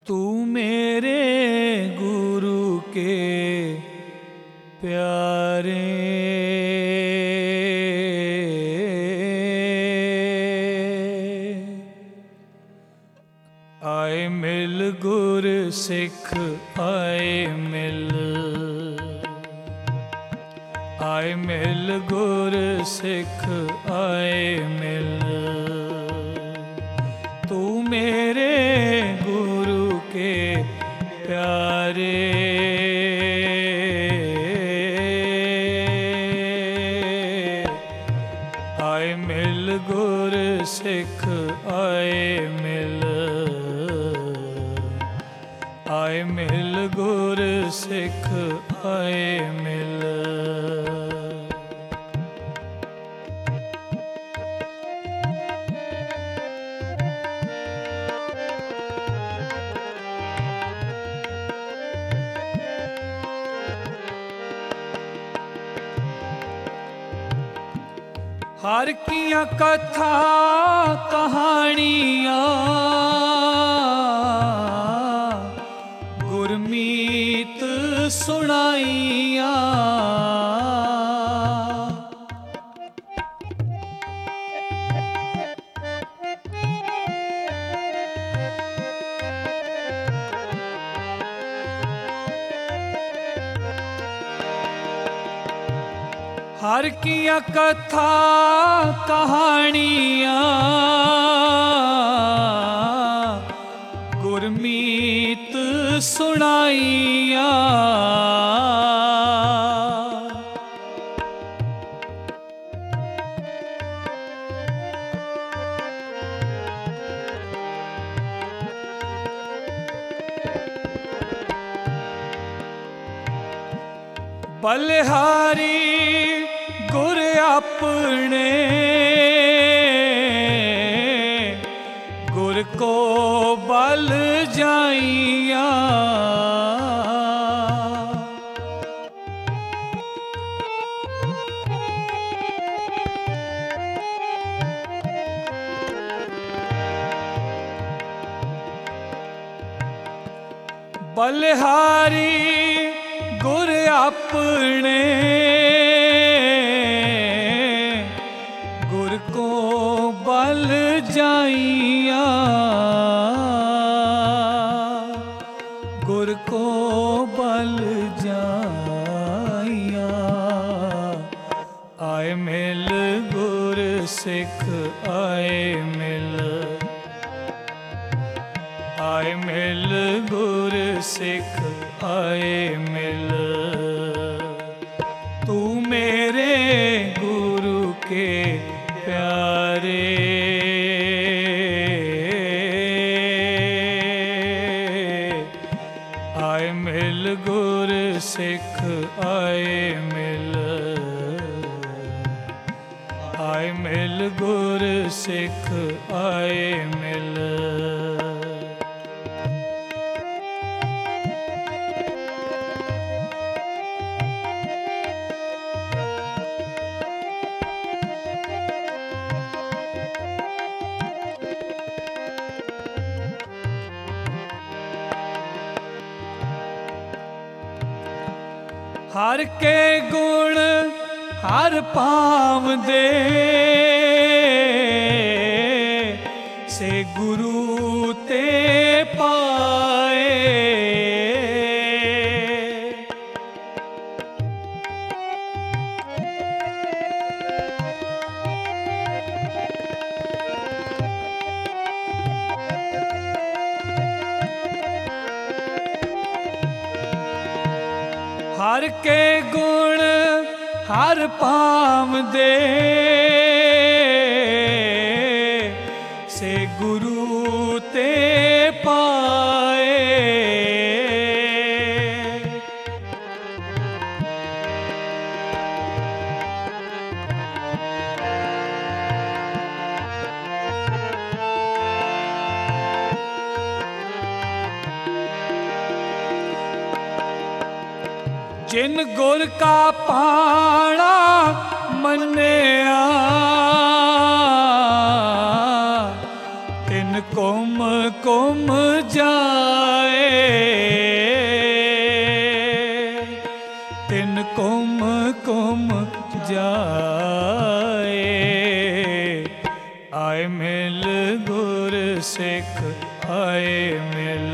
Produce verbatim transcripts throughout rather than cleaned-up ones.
तू मेरे गुरु के प्यारे, आए मिल गुर सिख आए मिल, आए मिल गुर सिख आए मिल। तू मेरे गुरु के प्यारे, आए मिल गुर सिख आए मिल, आए मिल गुर सिख आए मिल। हर किया कथा कहानियाँ गुरमीत सुनाइया, हर किया कथा कहानियाँ गुरमीत सुनाइया। बलिहारी गुर अपने गुर को बल जाइया, बलिहारी गुर अपने गुर को बल जाइया, गुर को बल जाइया। आए मिल गुर सिख आए मिल, आए मिल गुर सिख आए मिल। तू मेरे गुरु के प्यारे, आए मिल गुर सिख आए मिल, आए मिल गुर सिख आए मिल। हर के गुण हर पावदे, से गुरु ते पाए। हर के गुण हर पावदे, से गुरु ते पाए। जिन गुर का पाना मन्या, तिन कुम कुम जाए, तिन कुम कुम जाए। आए मिल गुर सिख आए मिल,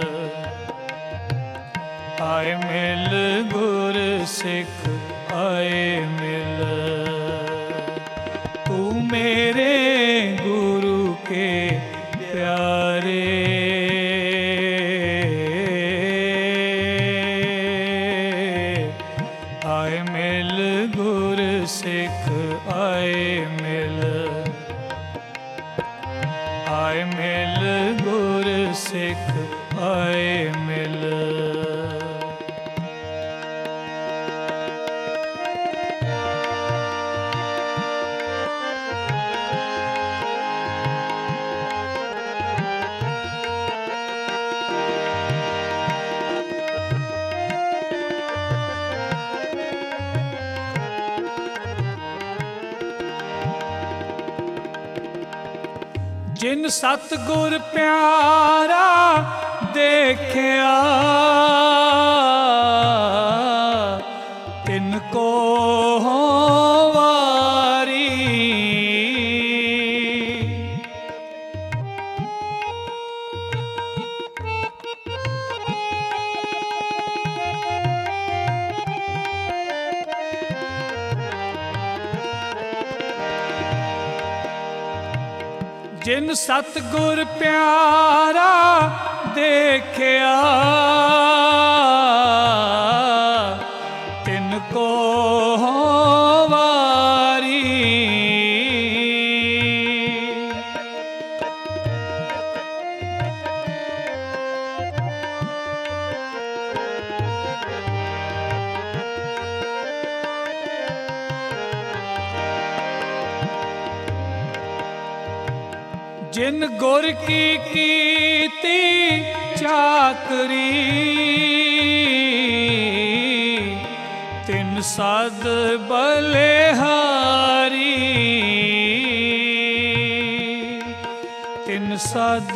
आए मिल गुर सिख आए मिल। तू मेरे गुरु के प्यारे, आए मिल गुर सिख आए मिल, आए मिल गुर सिख आए मिल। जिन सतगुर प्यारा देखिया, तिनको हों वारी। जिन सतगुर प्यारा देखिया, तिनको हों वारी। जिन गुर की कीती चाकरी, तिन सद बलिहारी, तिन सद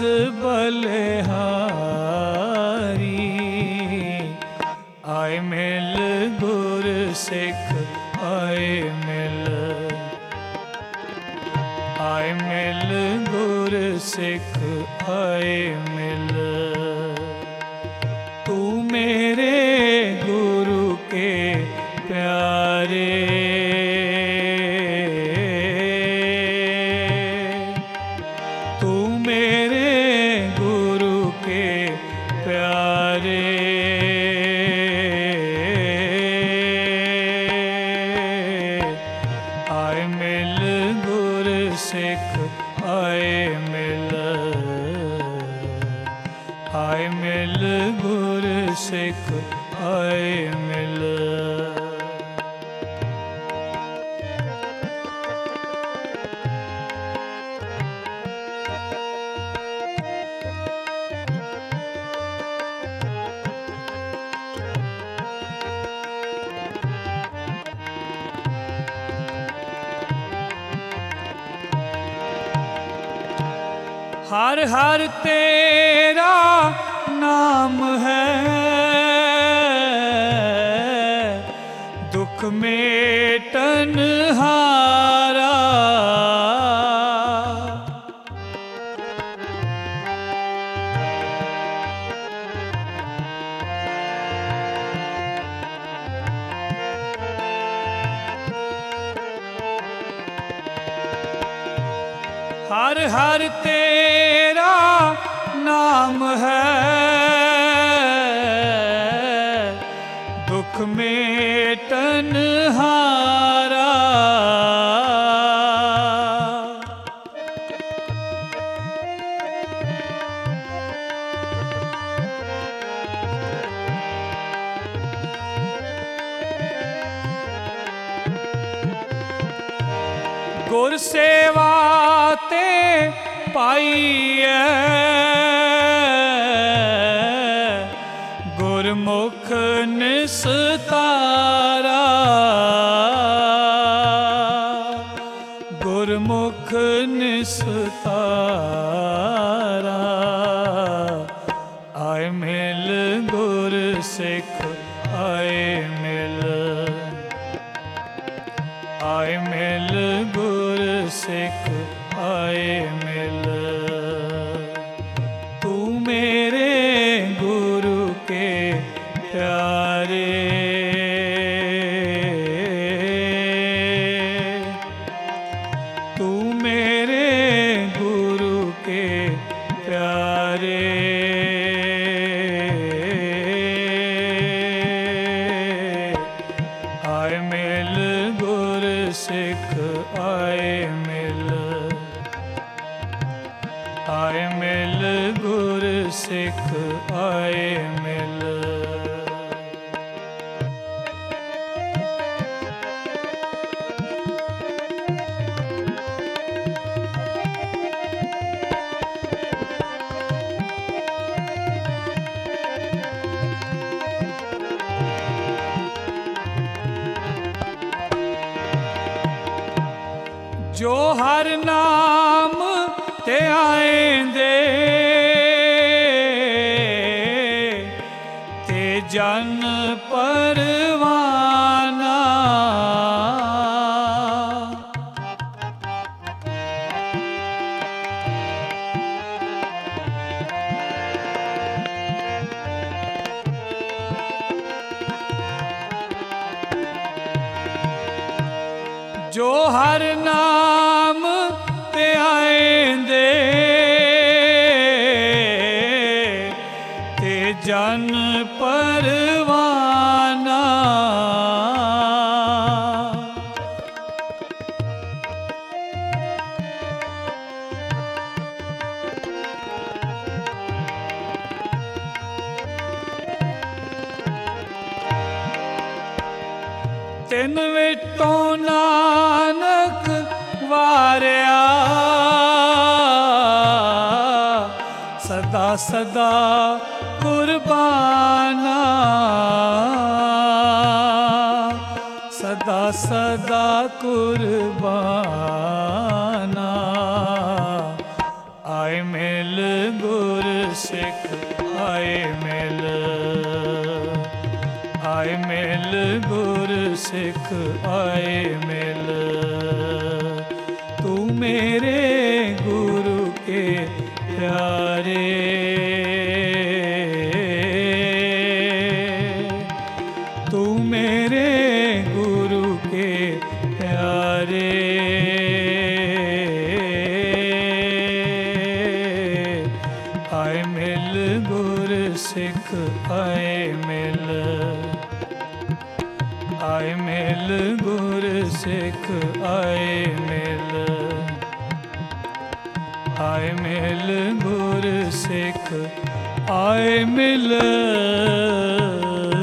बलिहारी। आए मिल गुर सिख आए मिल, आए मिल गुर सिख आए मिल। तू मेरे गुरु के प्यारे, तू मेरे गुरु के प्यारे। आए मिल गुर सिख आए मिल, आए मिल गुर सिख आए मिल। हर हर तेरा नाम है, दुख मेटन हारा। हर हर तेरा नाम है, दुख मेटन हारा। गुर सेवा ते पाईए, गुरमुख निस्तारा। गुरमुख निस्तारा, सिख आए मिल, आए मिल गुर सिख आए मिल। तू मेरे गुरु के प्यारे, तू मेरे गुरु के प्यारे। आए मिल गुर सिख आए मिल, आए मिल गुर सिख आए मिल। जो हर नाम ते आएंदे ते जन परवाना। जो हर नाम ते आएंदे ते जन परवाना। तिन विटों नानक वारिया, सदा सदा कुर्बाना, सदा सदा कुर्बाना। आए मिल गुर सिख आए मिल, आए मिल गुर सिख आए मिल। तू मेरे गुरु के प्यारे, तू मेरे गुरु के प्यारे। आए मिल गुर सिख आए मिल, आए मिल गुर सिख आए मिल, आए मिल गुर सिख आए मिल।